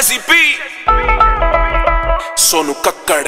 Jazzy B, Sonu Kakkad,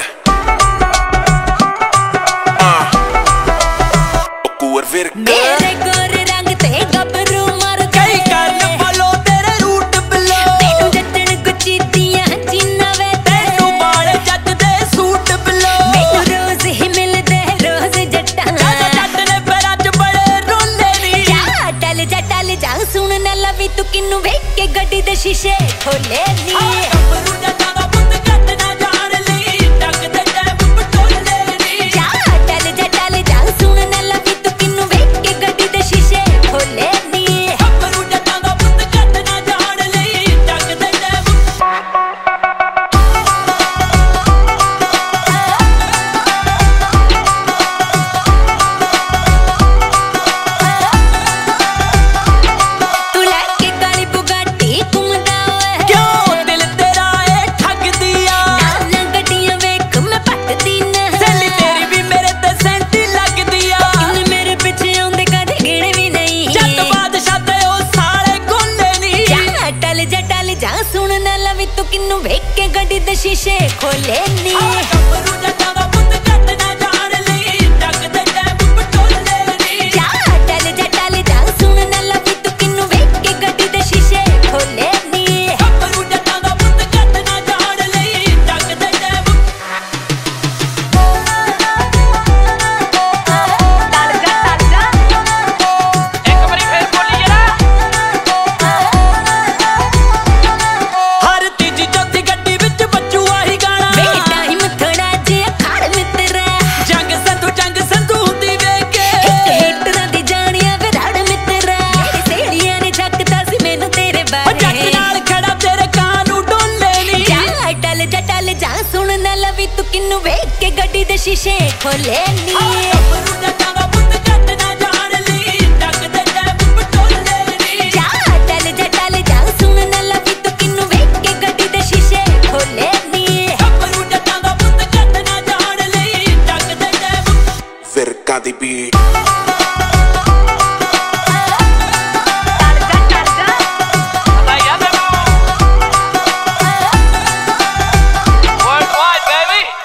Kuwar Virka. मेरे गोरे रंग ते गबरू मर कई करन फॉलो तेरे रूट बिलो तेनू जट्टन गुच्ची दियां जीना वे तेनू बाल जट दे सूट बिलो मैनू रोज ही मिलदे रोज जट्टां जादा जट ने पैरां च बड़े रोंदे नी जा टल जा सुन ना लवी तू किन्नू वेख के गड्डी दे शीशे खोले नी गबरू जट्टां दा पुੱਤ घट ना जान ली टक दे टैप पटोले नी जा टल जा सुन ना लवी तू किन्नू वेख के गड्डी दे शीशे खोले नी गबरू जट्टां दा पुੱਤ घट ना जान ली टक दे टैप तू लैके काली बुगाटी घुमदा ओए क्यों दिल तेरा ए ठग दिया ना गड्डियां वेख मैं पटदी ना सहेली तेरी भी मेरे ते सेंटी लग दिया किन्ने मेरे पिछे आउंदे कदे गिणे भी नहीं जट बादशाह ते ओ साले गोले नी जा टल जा सुन ना लवी तू किन्नू वेख के गड्डी दे शीशे खोले नी गबरू जट्टां दा पुੱਤ घट ना जान ली टक दे टैप पटोले नी जा टल जा सुन ना लवी तू किन्नू वेख के गड्डी दे शीशे खोले नी गबरू जट्टां दा पुੱਤ घट ना जान ली टक दे टैप ਇੱਕ ਵਾਰੀ ਫੇਰ ਬੋਲੀ ਜਰਾ ਹਰ ਤੀਜੀ ਚੌਥੀ ਗੱਡੀ ਵਿੱਚ ਬੱਜੂ ਆਹੀ ਗਾਣਾ ਵੇ ਟਾਈਮ ਥੋੜਾ ਜਿਹਾ ਖੜ ਮਿੱਤਰਾ ਜੰਗ ਸੰਧੂ ਦੀ ਵੇਖ ਕੇ ਹੀਟਰਾਂ ਦੀ ਜਾਣੀਆਂ ਵੇ ਰੜ ਮਿੱਤਰਾ ਮੇਰੀ ਸਹੇਲੀਆਂ ਨੇ ਝੱਕਦਾ ਸੀ ਮੈਨੂੰ ਤੇਰੇ ਉਹ ਜੱਟ ਬਾਰੇ ਨਾਲ ਖੜਾ ਤੇਰੇ ਕਾਂ ਨੂੰ ਡੋਲੇ ਨੀ ਜਾ ਟਲ ਜਾ ਸੁਣ ਨਾ ਲਵੀ ਤੂੰ ਕਿੰਨੂ ਵੇਖ ਕੇ ਗੱਡੀ ਦੇ ਸ਼ੀਸ਼ੇ ਖੋਲੇ ਨੀ